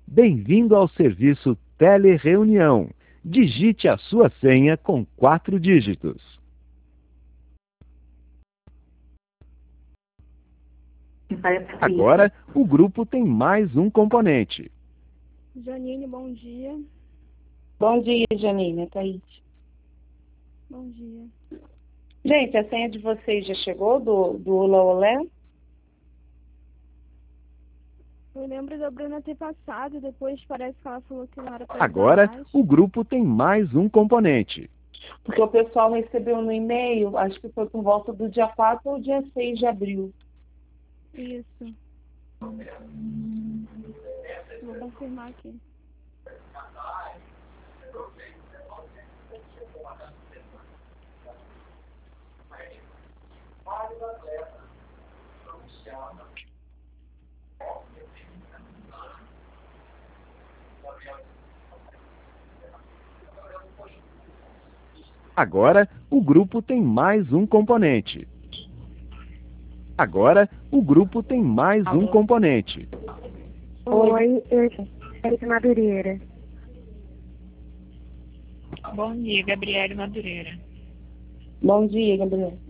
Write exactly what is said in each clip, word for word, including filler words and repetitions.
Bem-vindo ao serviço Telereunião. Digite a sua senha com quatro dígitos. Agora, o grupo tem mais um componente. Janine, bom dia. Bom dia, Janine, é Thaís. Bom dia. Gente, a senha de vocês já chegou do, do Olá Olé? Eu lembro da Bruna ter passado, depois parece que ela falou que não era para Agora, o grupo tem mais um componente. Porque o pessoal recebeu no e-mail, acho que foi por volta do dia quatro ou dia seis de abril. Isso. Vou confirmar aqui. Agora, o grupo tem mais um componente. Agora, o grupo tem mais um componente. Oi, eu sou de Madureira. Bom dia, Gabriele Madureira. Bom dia, Gabriel.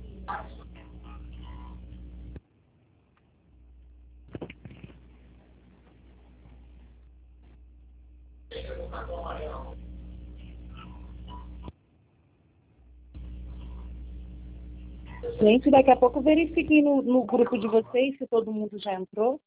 Gente, daqui a pouco verifiquem no, no grupo de vocês se todo mundo já entrou.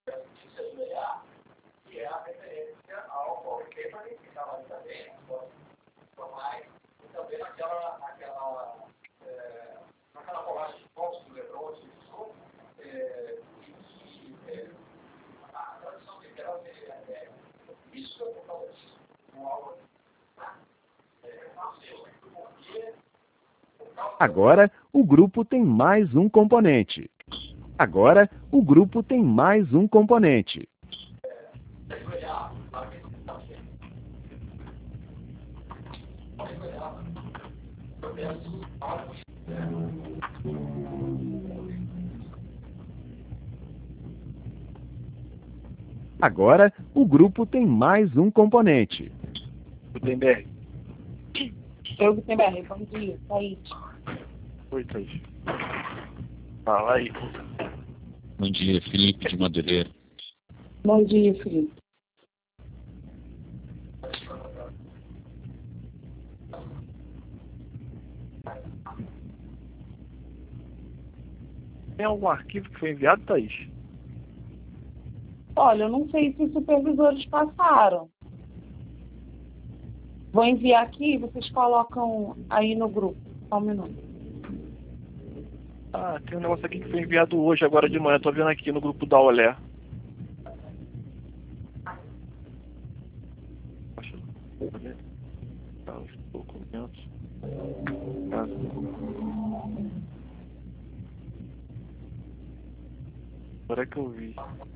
Agora, o grupo tem mais um componente. Agora, o grupo tem mais um componente. Agora, o grupo tem mais um componente. Gutenberg. Eu, Gutenberg, bom dia, Thaís. Oi, Thaís. Fala aí. Bom dia, Felipe de Madureira. Bom dia, Felipe. Tem algum arquivo que foi enviado, Thaís? Olha, eu não sei se os supervisores passaram. Vou enviar aqui, vocês colocam aí no grupo. Só um minuto. Ah, tem um negócio aqui que foi enviado hoje, agora de manhã. Tô vendo aqui no grupo da Olé. Tá, os documentos. Agora é que eu vi.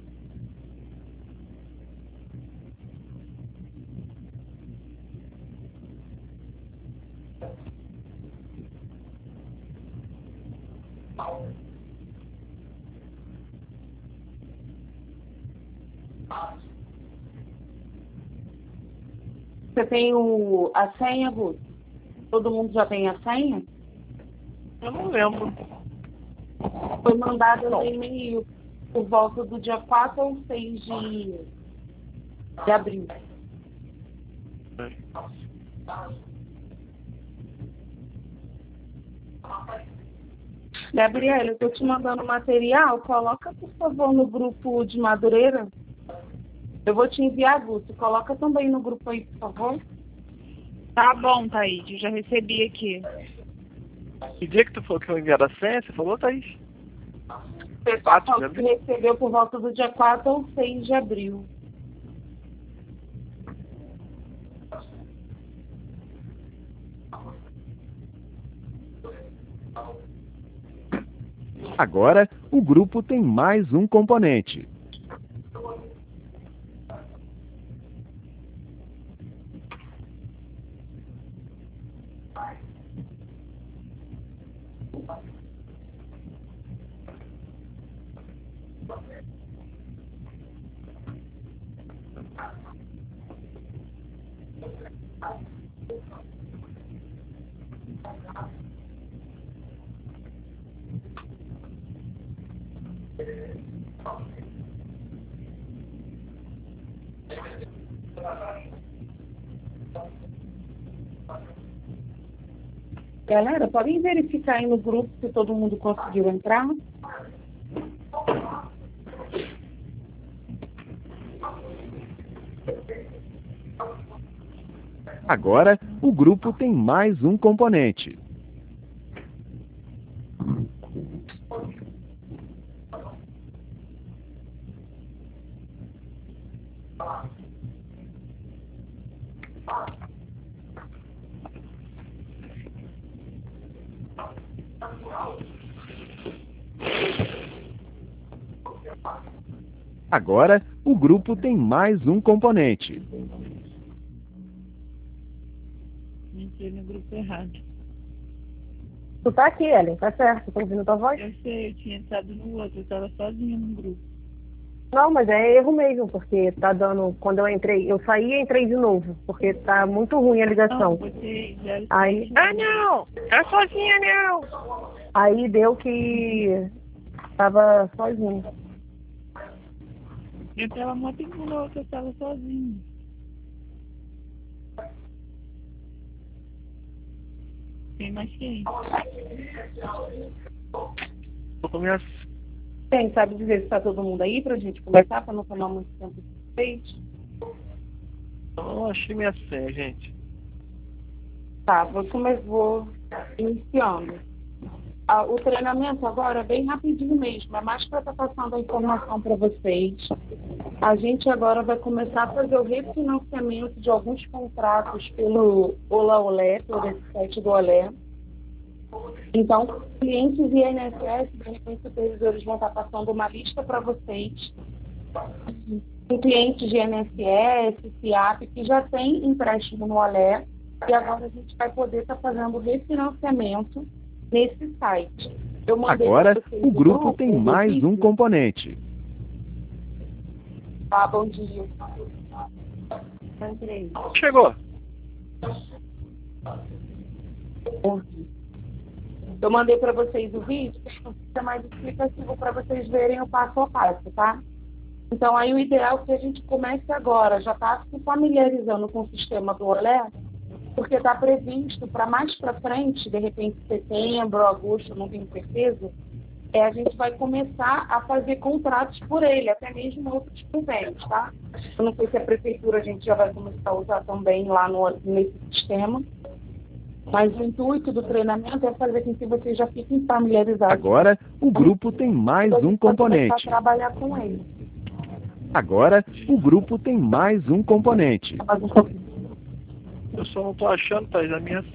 Você tem o, a senha, Guto? Todo mundo já tem a senha? Eu não lembro. Foi mandado no e-mail por volta do dia quatro ou seis de, de abril. Gabriela, eu estou te mandando material. Coloca, por favor, no grupo de Madureira. Eu vou te enviar, Guto. Coloca também no grupo aí, por favor. Tá bom, Thaís, eu já recebi aqui. Que dia que tu falou que foi enviado a senha? Você falou, Thaís? O pessoal falou que recebeu por volta do dia quatro ou seis de abril. Agora, o grupo tem mais um componente. Galera, podem verificar aí no grupo se todo mundo conseguiu entrar? Agora, o grupo tem mais um componente. Agora, o grupo tem mais um componente. Entrei no grupo errado. Tu tá aqui, Ellen, tá certo, tô ouvindo tua voz? Eu sei, eu tinha entrado no outro, eu estava sozinha no grupo. Não, mas é erro mesmo, porque tá dando, quando eu entrei, eu saí e entrei de novo, porque tá muito ruim a Não, ligação. você zero Aí, Ah, não! Tá sozinha, não! aí deu que tava sozinho. Eu tava muito engolou que eu estava sozinha. Tem mais quem? Tô com minhas... Quem sabe dizer se está todo mundo aí pra gente começar, para não tomar muito tempo de vocês? Não achei minha senha, gente. Tá, vou, come... vou iniciando. Ah, o treinamento agora é bem rapidinho mesmo, é mais para estar passando a informação para vocês. A gente agora vai começar a fazer o refinanciamento de alguns contratos pelo Olá Olé, pelo esse site do Olé. Então, clientes e I N S S, de repente, supervisores vão estar passando uma lista para vocês. Com clientes de I N S S, C I A P, que já tem empréstimo no Olé, e agora a gente vai poder estar fazendo refinanciamento nesse site. Eu mandei Agora, pra vocês o grupo grupo, tem o mais vídeo. um componente. Tá, bom dia. Entrei. Chegou. Eu mandei para vocês o vídeo, que fica mais explicativo para vocês verem o passo a passo, tá? Então, aí o ideal é que a gente comece agora, já está se familiarizando com o sistema do Olé, porque está previsto para mais para frente, de repente setembro, agosto, não tenho certeza, é, a gente vai começar a fazer contratos por ele, até mesmo outros convênios, tá? Eu não sei se a prefeitura a gente já vai começar a usar também lá no, nesse sistema, mas o intuito do treinamento é fazer com que vocês já fiquem familiarizados. Agora, o grupo tem mais Então, a um gente vai começar componente. a trabalhar com ele. Agora, o grupo tem mais um componente. Eu só não tô achando, Thaís, a minha...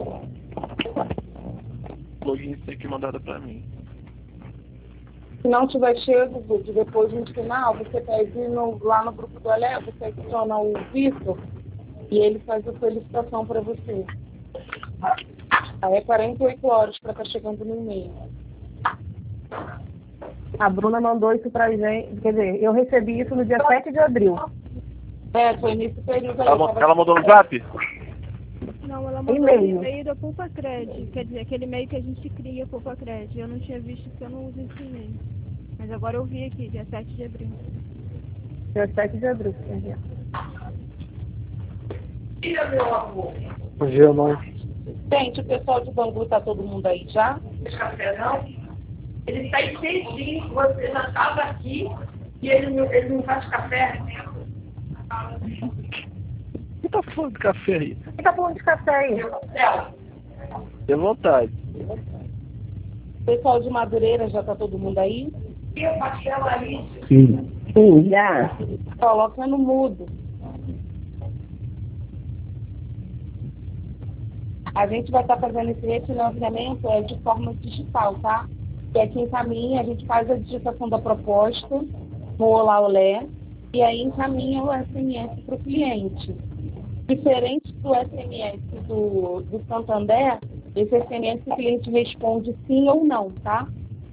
login tem que mandada pra mim. Se não tiver chego, Gude, depois no final, você pede no, lá no grupo do Olé, você adiciona o Vitor e ele faz a solicitação para você. Aí é quarenta e oito horas para estar chegando no e-mail. A Bruna mandou isso pra gente, quer dizer, eu recebi isso no dia sete de abril. É, foi nesse período aí. Ela, tava- ela mandou no zap? Não, ela mandou E-mail. um e-mail da PulpaCred, quer dizer, aquele e-mail que a gente cria, PulpaCred. Eu não tinha visto porque eu não uso esse e-mail. Mas agora eu vi aqui, dia sete de abril. Dia sete de abril, quer dizer. Bom dia, mãe. Gente, o pessoal de Bangu tá todo mundo aí já? Café não? Ele sai cedinho, você já estava aqui e ele não, ele não faz café. Quem tá falando de café aí? Quem tá falando de café aí? Dê vontade. O pessoal de Madureira já tá todo mundo aí? E o pastel ali? Sim. Sim, já. Coloca no mudo. A gente vai estar fazendo esse refinanciamento é, de forma digital, tá? E aqui encaminha, a gente faz a digitação da proposta no Olá Olé e aí encaminha o S M S para o cliente. Diferente do S M S do, do Santander, esse S M S o cliente responde sim ou não, tá?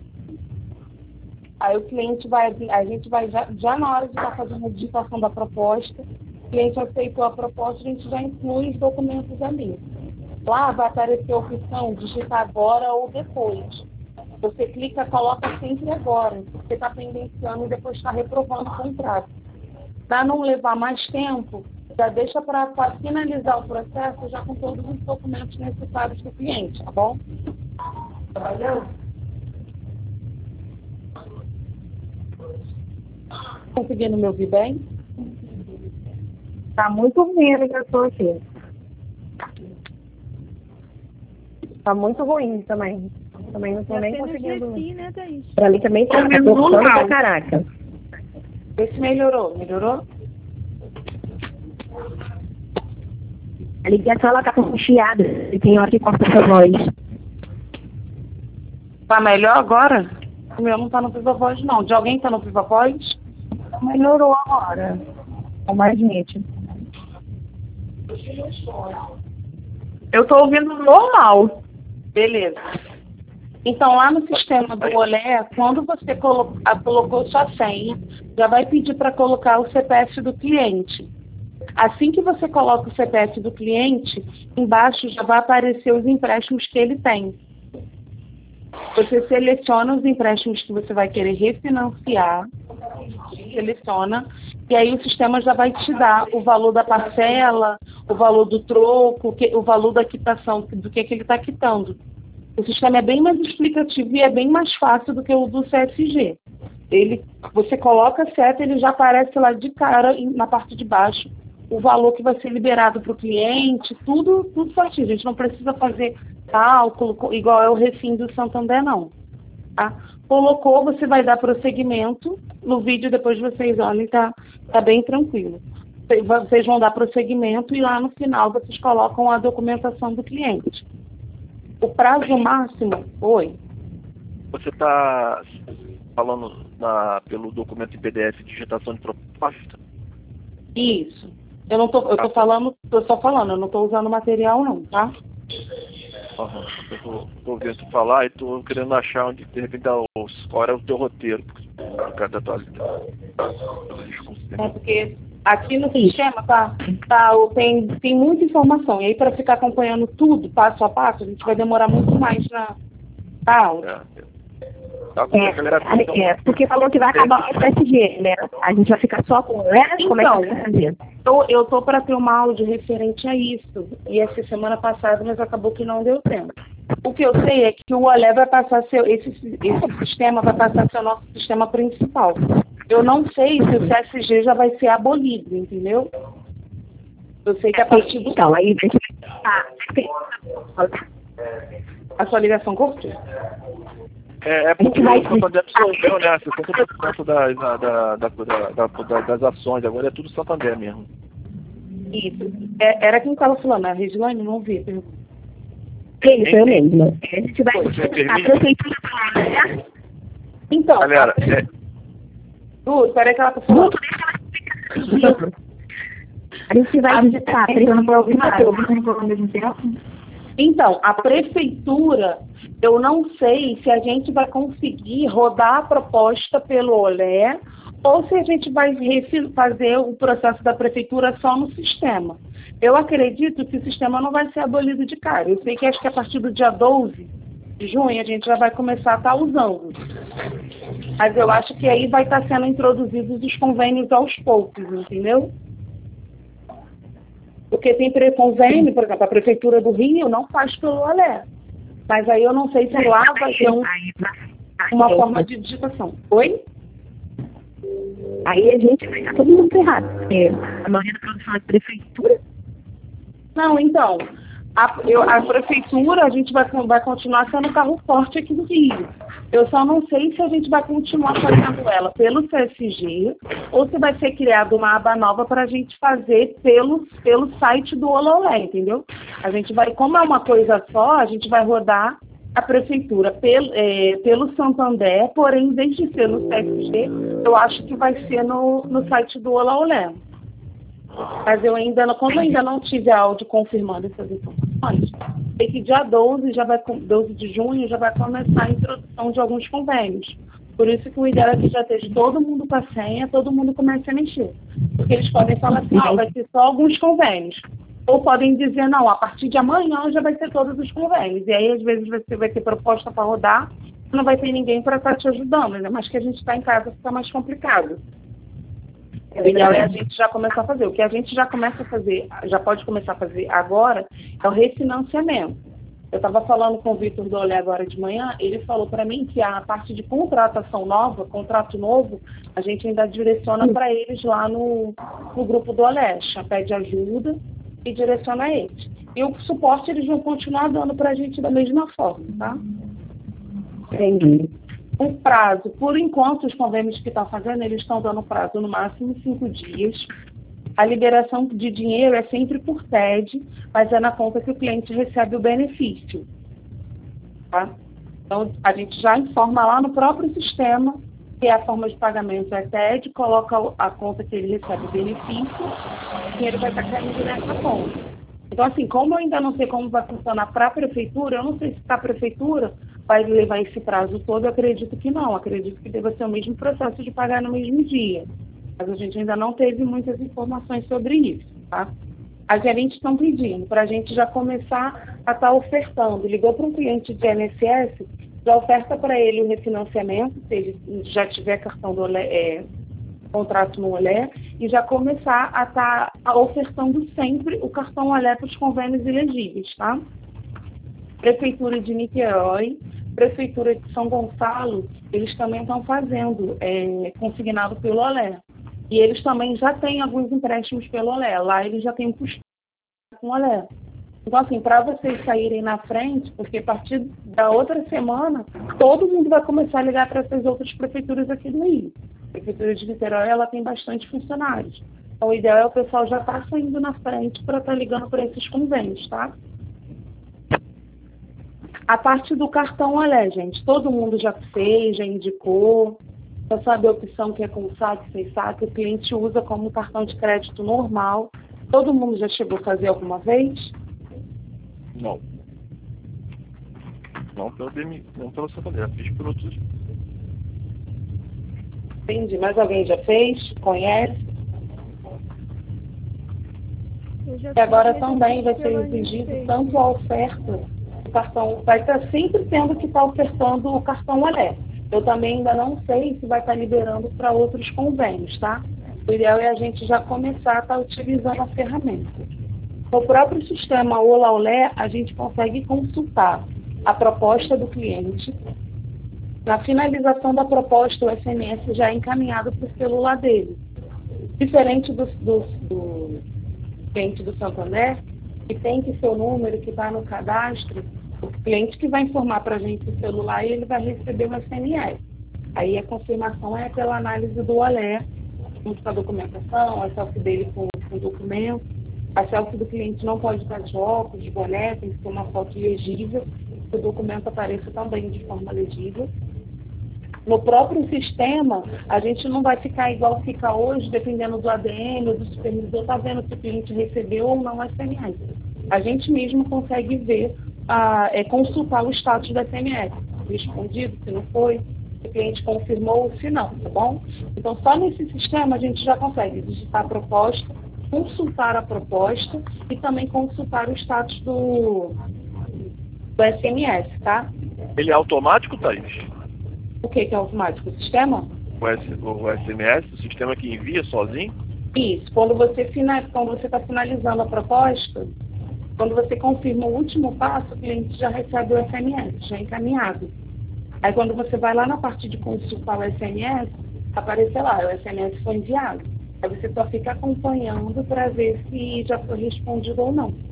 Aí o cliente vai, a gente vai já, já na hora de estar fazendo a digitação da proposta, o cliente aceitou a proposta, a gente já inclui os documentos ali. Lá vai aparecer a opção digitar agora ou depois. Você clica, coloca sempre agora. Você está pendenciando e depois está reprovando o contrato. Para não levar mais tempo, já deixa para finalizar o processo já com todos os documentos necessários do cliente, tá bom? Valeu? Conseguindo me ouvir bem? Tá muito ruim a ligação aqui. Tá muito ruim também. Também não tô nem conseguindo. Né, Thaís? Pra mim também tá cortando pra caraca. Esse melhorou, melhorou? A ligação ela tá com chiada e tem hora que corta sua voz. Tá melhor agora? O meu não tá no Viva Voz, não. De alguém tá no Viva Voz? Melhorou agora. Tá mais nítido. Eu tô ouvindo normal. Beleza. Então, lá no sistema do Olé, quando você colo- a- colocou sua senha, já vai pedir para colocar o C P F do cliente. Assim que você coloca o C P F do cliente, embaixo já vai aparecer os empréstimos que ele tem. Você seleciona os empréstimos que você vai querer refinanciar, seleciona, e aí o sistema já vai te dar o valor da parcela, o valor do troco, o, que, o valor da quitação, do que, que ele está quitando. O sistema é bem mais explicativo e é bem mais fácil do que o do C S G. Ele, você coloca a seta, ele já aparece lá de cara, na parte de baixo, o valor que vai ser liberado para o cliente, tudo, tudo certinho. A gente não precisa fazer cálculo, igual é o Refim do Santander, não. Tá? Colocou, você vai dar prosseguimento. No vídeo, depois vocês olhem, tá, tá bem tranquilo. Vocês vão dar prosseguimento e lá no final vocês colocam a documentação do cliente. O prazo máximo, oi. Você está falando na, pelo documento em P D F de digitação de proposta? Isso. Eu não tô, eu tô falando, tô só falando, eu não tô usando material não, tá? Uhum. Eu tô, tô ouvindo tu falar e tô querendo achar onde, de repente, dá os, qual era o teu roteiro, por causa da tua É porque aqui no sistema tá, tá, tem, tem muita informação, e aí para ficar acompanhando tudo, passo a passo, a gente vai demorar muito mais na, na aula. É. Tá, com a galera, então, É, porque falou que vai acabar o S S G, né? A gente vai ficar só com elas? Como é que vai fazer? Eu, eu tô para ter uma aula referente a isso. E essa semana passada, mas acabou que não deu tempo. O que eu sei é que o Olé vai passar a ser, esse, esse sistema vai passar a ser o nosso sistema principal. Eu não sei se o C S G já vai ser abolido, entendeu? Eu sei que a partir do... Então, aí... A sua ligação cortou? É, é porque o Santander absorveu, né? sessenta por cento das, da, da, da, da, da, das ações, agora é tudo Santander mesmo. Isso. É, era quem estava falando, a Regiane, não vi. Isso, eu mesmo. A gente vai... A prefeitura né? Então... Galera, é... Du, espera que ela tá falando. A gente vai digitar, eu não vou ouvir nada, eu não vou ao mesmo tempo. Então, a prefeitura, eu não sei se a gente vai conseguir rodar a proposta pelo Olé ou se a gente vai fazer o processo da prefeitura só no sistema. Eu acredito que o sistema não vai ser abolido de cara. Eu sei que acho que a partir do dia doze de junho a gente já vai começar a estar usando. Mas eu acho que aí vai estar sendo introduzidos os convênios aos poucos, entendeu? Porque tem convênio, por exemplo, a Prefeitura do Rio não faz pelo Olé. Mas aí eu não sei se lá vai ter um, uma forma de digitação. Oi? Aí a gente vai estar todo mundo errado. Porque a maioria da produção é prefeitura. Não, então, a, eu, a Prefeitura, a gente vai, vai continuar sendo carro forte aqui no Rio. Eu só não sei se a gente vai continuar fazendo ela pelo C S G ou se vai ser criada uma aba nova para a gente fazer pelo, pelo site do Ololé, entendeu? A gente vai, como é uma coisa só, a gente vai rodar a prefeitura pelo, é, pelo Santander, porém, em vez de ser no C S G, eu acho que vai ser no, no site do Ololé. Mas eu ainda não, como eu ainda não tive áudio confirmando essas informações, sei que dia doze, já vai, doze de junho já vai começar a introdução de alguns convênios. Por isso que o ideal é que já esteja todo mundo com a senha, todo mundo comece a mexer. Porque eles podem falar assim, ah, vai ser só alguns convênios. Ou podem dizer, não, a partir de amanhã já vai ser todos os convênios. E aí, às vezes, você vai ter proposta para rodar, não vai ter ninguém para estar te ajudando, né? Mas que a gente está em casa fica mais complicado. O ideal é a gente já começar a fazer. O que a gente já começa a fazer, já pode começar a fazer agora, é o refinanciamento. Eu estava falando com o Vitor do Olé agora de manhã, ele falou para mim que a parte de contratação nova, contrato novo, a gente ainda direciona para eles lá no, no grupo do Olé, já pede ajuda e direciona a eles. E o suporte eles vão continuar dando para a gente da mesma forma, tá? Entendi. O prazo, por enquanto, os convênios que estão fazendo, eles estão dando prazo no máximo cinco dias. A liberação de dinheiro é sempre por T E D, mas é na conta que o cliente recebe o benefício. Tá? Então, a gente já informa lá no próprio sistema que a forma de pagamento é T E D, coloca a conta que ele recebe o benefício, o dinheiro vai estar caindo nessa conta. Então, assim, como eu ainda não sei como vai funcionar para a prefeitura, eu não sei se para a prefeitura vai levar esse prazo todo, eu acredito que não. Acredito que deva ser o mesmo processo de pagar no mesmo dia. Mas a gente ainda não teve muitas informações sobre isso, tá? As gerentes estão pedindo para a gente já começar a estar ofertando. Ligou para um cliente de I N S S, já oferta para ele o refinanciamento, se ele já tiver cartão do Olé, é, contrato no Olé, e já começar a estar ofertando sempre o cartão Olé para os convênios elegíveis, tá? Prefeitura de Niterói, Prefeitura de São Gonçalo, eles também estão fazendo, é, consignado pelo Olé. E eles também já têm alguns empréstimos pelo Olé. Lá eles já têm um custo com o Olé. Então, assim, para vocês saírem na frente, porque a partir da outra semana, todo mundo vai começar a ligar para essas outras prefeituras aqui do Rio. A Prefeitura de Niterói, ela tem bastante funcionários. Então, o ideal é o pessoal já estar tá saindo na frente para estar tá ligando para esses convênios, tá? A parte do cartão Olé, gente, todo mundo já fez, já indicou. Já sabe a opção que é com saque, sem saque, o cliente usa como cartão de crédito normal. Todo mundo já chegou a fazer alguma vez? Não. Não pelo B M I, não pelo Santander, fiz por outros. Entendi. Mas alguém já fez? Conhece? E agora também vai ser exigido tanto a oferta do cartão, vai estar sempre tendo que estar ofertando o cartão Olé. Eu também ainda não sei se vai estar liberando para outros convênios, tá? O ideal é a gente já começar a estar utilizando a ferramenta. No próprio sistema Olá Olé, a gente consegue consultar a proposta do cliente. Na finalização da proposta, o S M S já é encaminhado para o celular dele. Diferente do, do, do cliente do Santander, que tem que ser o número que está no cadastro, o cliente que vai informar para a gente o celular e ele vai receber um S M S. Aí a confirmação é pela análise do Olé, junto com a documentação, a selfie dele com, com o documento. A selfie do cliente não pode estar de óculos, de boné, tem que ser uma foto legível, que o documento apareça também de forma legível. No próprio sistema, a gente não vai ficar igual fica hoje, dependendo do A D M ou do supervisor, está vendo se o cliente recebeu ou não o S M S. A gente mesmo consegue ver, a, é, consultar o status do S M S, respondido, se não foi, se o cliente confirmou, se não, tá bom? Então, só nesse sistema a gente já consegue digitar a proposta, consultar a proposta e também consultar o status do, do S M S, tá? Ele é automático, Thaís? O que, que é automático? O sistema? O, S, o S M S, o sistema que envia sozinho? Isso. Quando você fina, quando você está finalizando a proposta, quando você confirma o último passo, o cliente já recebe o S M S, já é encaminhado. Aí quando você vai lá na parte de consultar o S M S, aparece lá, o S M S foi enviado. Aí você só fica acompanhando para ver se já foi respondido ou não.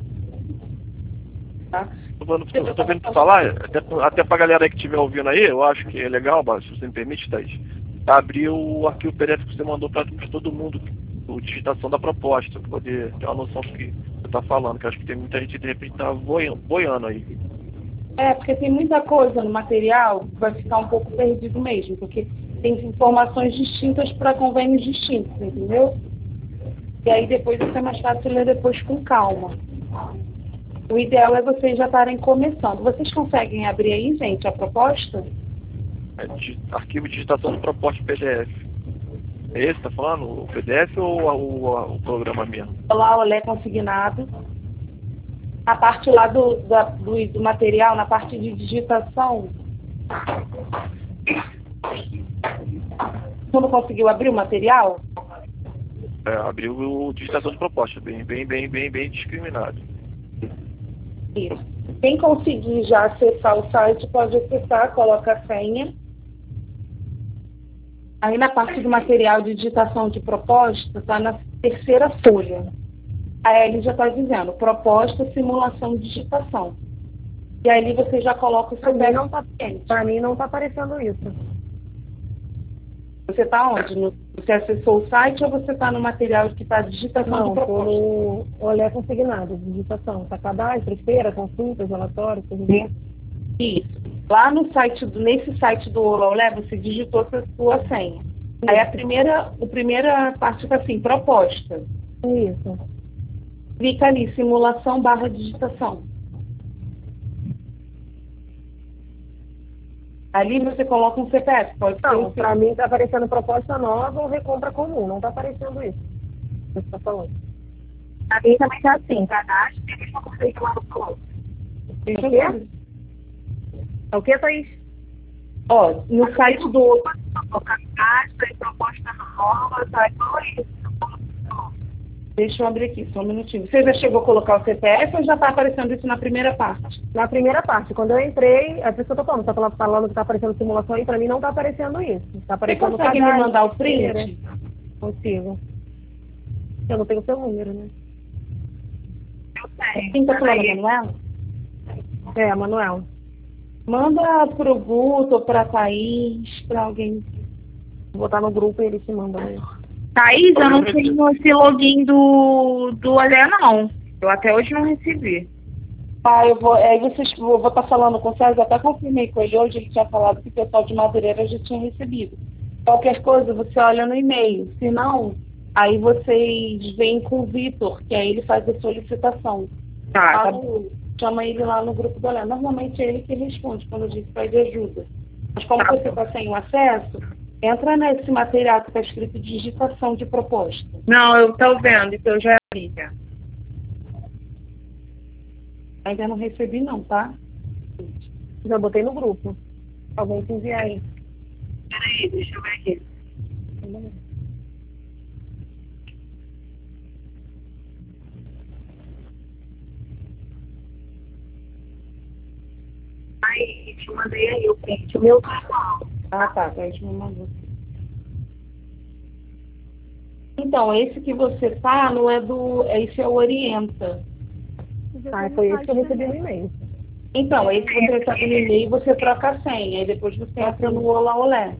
Tá? Eu estou vendo tu falar, até, até para a galera aí que estiver ouvindo aí, eu acho que é legal, se você me permite, Thaís, abrir o arquivo P D F que você mandou para todo mundo, a digitação da proposta, para poder ter uma noção do que você está falando, que eu acho que tem muita gente de repente está boiando, boiando aí. É, porque tem muita coisa no material que vai ficar um pouco perdido mesmo, porque tem informações distintas para convênios distintos, entendeu? E aí depois vai ser mais fácil ler depois com calma. O ideal é vocês já estarem começando. Vocês conseguem abrir aí, gente, a proposta? É, arquivo de digitação de proposta P D F. É esse que tá falando? O P D F ou o, o, o programa mesmo? Lá o Olé consignado. A parte lá do, da, do, do material, na parte de digitação. Tu não conseguiu abrir o material? É, abriu o digitação de proposta, bem, bem, bem, bem, bem discriminado. Isso. Quem conseguir já acessar o site pode acessar, coloca a senha. Aí na parte do material de digitação de proposta, está na terceira folha. Aí ele já está dizendo, proposta, simulação de digitação. E aí você já coloca o seu Para mim não tá, para mim não está aparecendo isso. Você está onde? No, você acessou o site ou você está no material que está digitação Não, de proposta? Não, estou no Olé consignado, digitação. Está cadastro, feira, consultas, relatórios, serviço. Isso. Lá no site, do, nesse site do Olé, você digitou a sua senha. Isso. Aí a primeira, a primeira parte está assim, proposta. Isso. Clica ali, simulação barra digitação. Ali você coloca um C P F, pode ser. Não, para mim está aparecendo proposta nova ou recompra comum, não está aparecendo isso. Você está falando. Para mim também está assim, cadastro, tem mesmo conceito lá no colo. O quê? É o que, Thaís? Ó, no site do... Cadastro e proposta nova, tá igual isso. Deixa eu abrir aqui, só um minutinho. Você já chegou a colocar o C P F ou já está aparecendo isso na primeira parte? Na primeira parte. Quando eu entrei, a pessoa está falando, está falando, falando que está aparecendo simulação e para mim não está aparecendo isso. Está aparecendo. Você consegue me mandar o print? Consigo. Eu não tenho o seu número, né? Eu tenho. Quem está falando, Manuel? É, Manuel. Manda para o Guto ou para a Thaís, para alguém. Vou botar no grupo e ele te manda mesmo. Thaís, eu não tenho esse login do, do Olé, não. Eu até hoje não recebi. Ah, eu vou, aí vocês, eu vou estar falando com o César, até confirmei com ele hoje, ele tinha falado que o pessoal de Madureira já tinha recebido. Qualquer coisa, você olha no e-mail. Se não, aí vocês vêm com o Vitor, que aí ele faz a solicitação. Tá, tá bom. Chama ele lá no grupo do Olé. Normalmente é ele que responde quando eu digo que pede ajuda. Mas como tá. você está sem o acesso, entra nesse material que está escrito digitação de proposta. Não, eu estou vendo, então eu já abri. Já. Ainda não recebi não, tá? Já botei no grupo. Alguém te enviar aí. Peraí, deixa eu ver aqui. Aí, te mandei aí o print. O meu canal. Ah, tá. A gente me mandou. Então, esse que você tá, não é do... Esse é o Orienta. Ah, foi esse que eu recebi no e-mail. Então, esse que você recebe no e-mail, você troca a senha. Aí depois você entra no Olá Olé.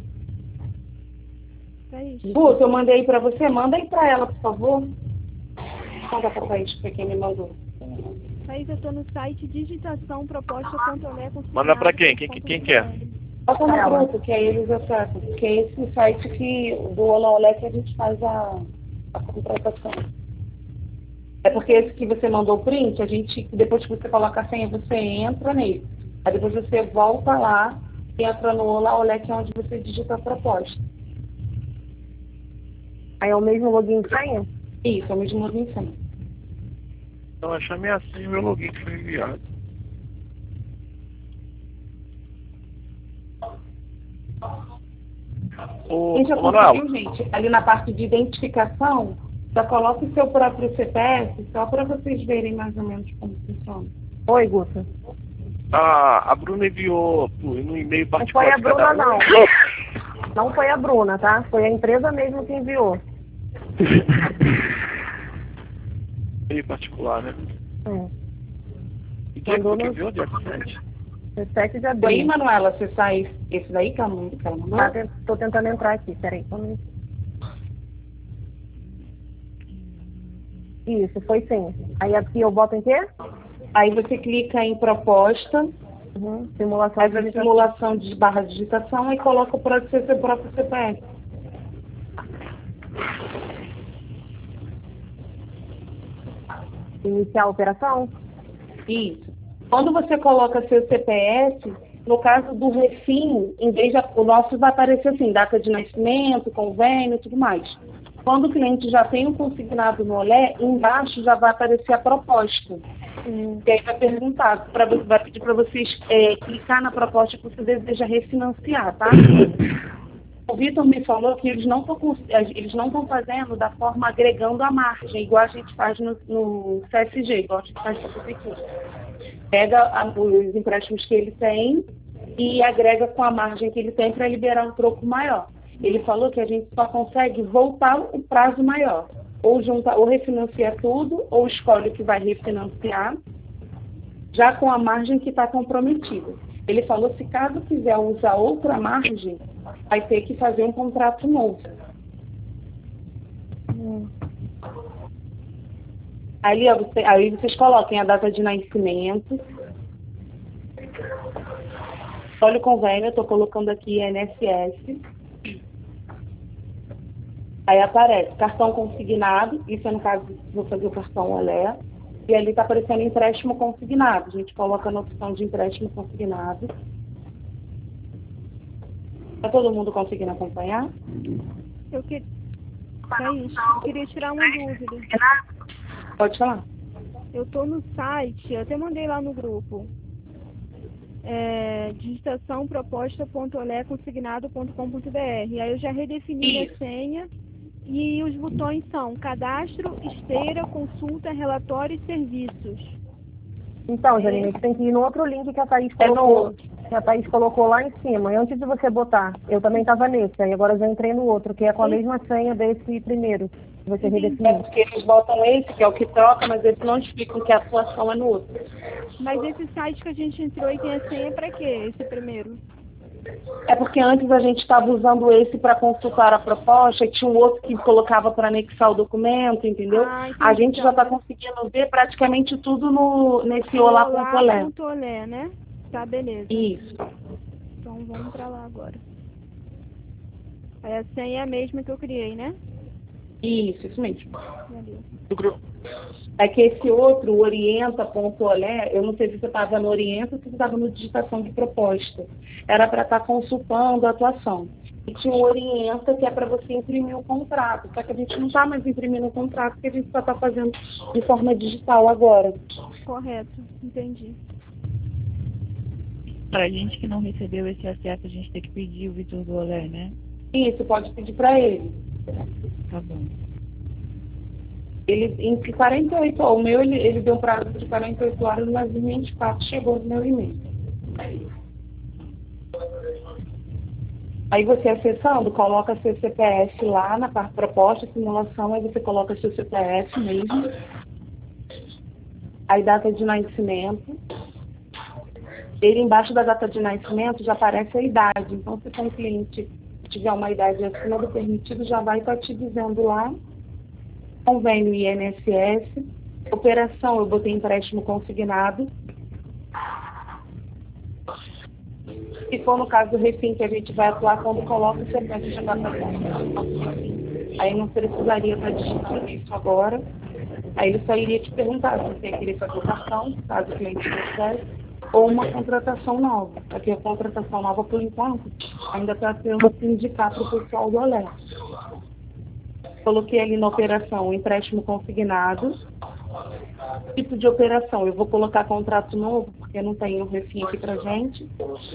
Guto, eu mandei para você. Manda aí para ela, por favor. Manda para a Thaís, que foi quem me mandou. Thaís, eu tô no site digitação proposta ponto olé. Manda para quem? Quem, quem quer? Bota no grupo, que aí eles acessam. Porque é esse site que, do Olá Olé que a gente faz a, a contratação. É porque esse que você mandou o print, a gente, depois que você coloca a senha, você entra nele. Aí depois você volta lá e entra no Olá Olé, que é onde você digita a proposta. Aí é o mesmo login de senha? Isso, é o mesmo login de senha. Então, achei minha senha e meu login que foi enviado. Ô, Quem já ô Manuel, conseguiu, gente, ali na parte de identificação, já coloca o seu próprio C P F, só para vocês verem mais ou menos como funciona. Oi, Guta. a, a Bruna enviou no e-mail Não particular. foi a de cada Bruna, um. não. Não foi a Bruna, tá? Foi a empresa mesmo que enviou. E-mail particular, né? É. E dia Mandou que no- enviou, dia sete. dezessete de Aí, abril. Manuela, você sai esse daí que ela não- que ela mandou? Tá, te- tô tentando entrar aqui, peraí. só um minutinho. Isso, foi sim. Aí aqui eu boto em quê? Aí você clica em proposta, Uhum. Simulação faz de a digitação. simulação de barra digitação e coloca o próprio seu próprio C P F. Iniciar a operação? Isso. Quando você coloca seu C P F, no caso do refim, em vez de o nosso vai aparecer assim, data de nascimento, convênio e tudo mais. Quando o cliente já tem um consignado no Olé, embaixo já vai aparecer a proposta. Hum. E aí vai perguntar, pra, vai pedir para vocês é, clicar na proposta que você deseja refinanciar, tá? O Vitor me falou que eles não estão eles não estão fazendo da forma agregando a margem, igual a gente faz no, no C S G, igual a gente faz na prefeitura. Pega a, os empréstimos que ele tem e agrega com a margem que ele tem para liberar um troco maior. Ele falou que a gente só consegue voltar o prazo maior. Ou, junta, ou refinancia tudo, ou escolhe o que vai refinanciar, já com a margem que está comprometida. Ele falou que se caso quiser usar outra margem, vai ter que fazer um contrato novo. Hum. Aí, ó, você, aí vocês coloquem a data de nascimento. Olha o convênio, eu estou colocando aqui I N S S. Aí aparece cartão consignado, isso é no caso, vou fazer o cartão Olé. E ali está aparecendo empréstimo consignado. A gente coloca na opção de empréstimo consignado. Está todo mundo conseguindo acompanhar? Eu, que... Thaís, eu queria tirar uma dúvida. Pode falar. Eu estou no site, eu até mandei lá no grupo. É, digitação proposta ponto olé consignado ponto com ponto br. Aí eu já redefini a senha. E os botões são cadastro, esteira, consulta, relatório e serviços. Então, Janine, você tem que ir no outro link que a Thaís colocou, que a Thaís colocou lá em cima. E antes de você botar, eu também estava nesse, aí agora eu já entrei no outro, que é com a mesma senha desse primeiro, que você redefiniu. É porque eles botam esse, que é o que troca, mas eles não explicam que a atuação é no outro. Mas esse site que a gente entrou e tem a senha para quê, esse primeiro? É porque antes a gente estava usando esse para consultar a proposta e tinha um outro que colocava para anexar o documento, entendeu? Ah, a gente já está conseguindo ver praticamente tudo no, nesse olá ponto olé. olá ponto olé, né? Tá, beleza. Isso. Então vamos para lá agora. Aí a senha é a mesma que eu criei, né? Isso, isso mesmo. Valeu. É que esse outro, o orienta ponto olé, eu não sei se você estava no orienta ou se você estava no digitação de proposta. Era para estar tá consultando a atuação. E tinha o orienta, que é para você imprimir o contrato. Só que a gente não está mais imprimindo o contrato, porque a gente só está fazendo de forma digital agora. Correto, entendi. Para a gente que não recebeu esse acesso, a gente tem que pedir o Vitor do Olé, né? Isso, pode pedir para ele. Tá bom. Ele, em quarenta e oito horas, o meu, ele, ele deu um prazo de quarenta e oito horas, mas em vinte e quatro chegou no meu e-mail. Aí você acessando, coloca seu C P F lá na parte proposta, simulação, aí você coloca seu C P F mesmo. Aí data de nascimento. Ele embaixo da data de nascimento já aparece a idade. Então, se for um cliente que tiver uma idade acima do permitido, já vai estar te dizendo lá. Convênio I N S S, operação eu botei empréstimo consignado. Se for no caso do refim que a gente vai atuar, quando coloca o C P F já vai fazer. Aí não precisaria estar digitando isso agora. Aí ele só iria te perguntar se você ia querer fazer o cartão, caso o cliente quisesse, ou uma contratação nova. Porque a contratação nova, por enquanto, ainda está tendo que indicar para o pessoal do Olé. Coloquei ali na operação empréstimo consignado. Tipo de operação, eu vou colocar contrato novo, porque não tem o refim aqui pra gente.